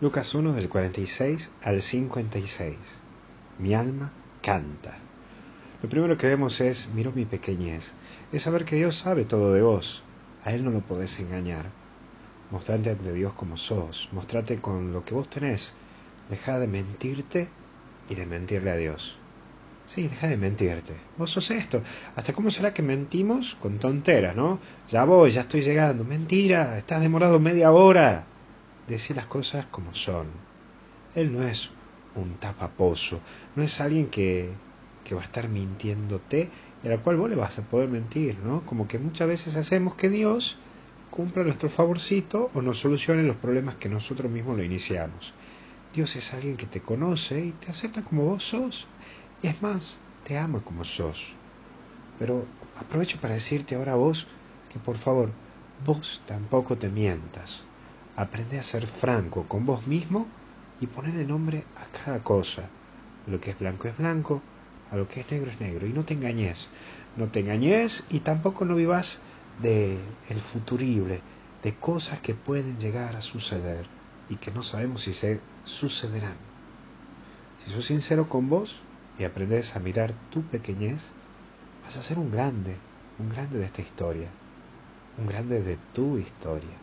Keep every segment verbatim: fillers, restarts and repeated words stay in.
Lucas uno del cuarenta y seis al cincuenta y seis. Mi alma canta. Lo primero que vemos es, miró mi pequeñez, es saber que Dios sabe todo de vos. A Él no lo podés engañar. Mostrate ante Dios como sos, mostrate con lo que vos tenés. Deja de mentirte y de mentirle a Dios. Sí, deja de mentirte. Vos sos esto. ¿Hasta cómo será que mentimos? Con tonteras, ¿no? Ya voy, ya estoy llegando. Mentira, estás demorado media hora. Decir las cosas como son. Él no es un tapapozo, no es alguien que, que va a estar mintiéndote y a la cual vos le vas a poder mentir, ¿no? Como que muchas veces hacemos que Dios cumpla nuestro favorcito o nos solucione los problemas que nosotros mismos lo iniciamos. Dios es alguien que te conoce y te acepta como vos sos. Y es más, te ama como sos. Pero aprovecho para decirte ahora a vos que por favor, vos tampoco te mientas. Aprende a ser franco con vos mismo y ponerle nombre a cada cosa. Lo que es blanco es blanco, a lo que es negro es negro. Y no te engañes. No te engañes y tampoco no vivas de el futurible, de cosas que pueden llegar a suceder y que no sabemos si se sucederán. Si sos sincero con vos y aprendes a mirar tu pequeñez, vas a ser un grande, un grande de esta historia, un grande de tu historia.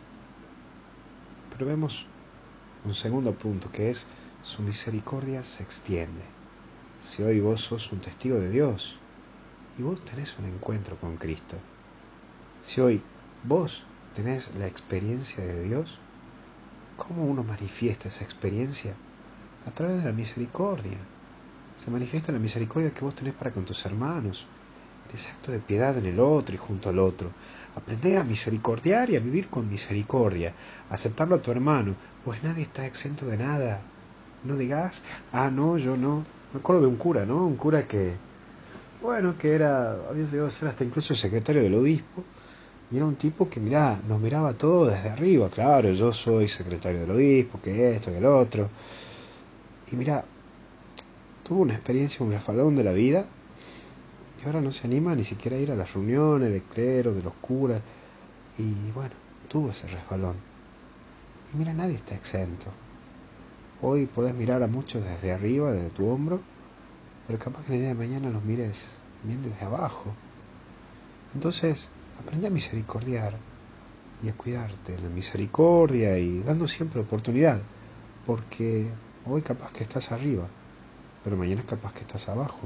Pero vemos un segundo punto que es su misericordia se extiende. Si hoy vos sos un testigo de Dios y vos tenés un encuentro con Cristo, si hoy vos tenés la experiencia de Dios, ¿cómo uno manifiesta esa experiencia? A través de la misericordia. Se manifiesta la misericordia que vos tenés para con tus hermanos, ese acto de piedad en el otro y junto al otro. Aprende a misericordiar y a vivir con misericordia, a aceptarlo a tu hermano, pues nadie está exento de nada. No digas, ah, no, yo no. Me acuerdo de un cura, ¿no? Un cura que, bueno, que era, había llegado a ser hasta incluso el secretario del obispo, y era un tipo que, mirá, nos miraba todo desde arriba. Claro, yo soy secretario del obispo, que esto, que el otro. Y mirá, tuvo una experiencia, un refalón de la vida, y ahora no se anima ni siquiera a ir a las reuniones de clero, de los curas. Y bueno, tuvo ese resbalón. Y mira, nadie está exento. Hoy podés mirar a muchos desde arriba, desde tu hombro, pero capaz que el día de mañana los mires bien desde abajo. Entonces, aprende a misericordiar y a cuidarte en la misericordia y dando siempre oportunidad, porque hoy capaz que estás arriba, pero mañana capaz que estás abajo.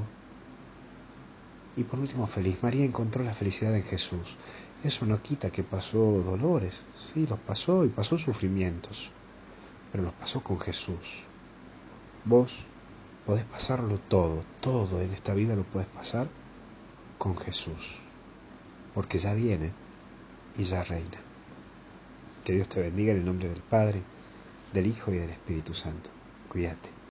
Y por último, feliz. María encontró la felicidad en Jesús. Eso no quita que pasó dolores, sí, los pasó y pasó sufrimientos, pero los pasó con Jesús. Vos podés pasarlo todo, todo en esta vida lo podés pasar con Jesús, porque ya viene y ya reina. Que Dios te bendiga en el nombre del Padre, del Hijo y del Espíritu Santo. Cuídate.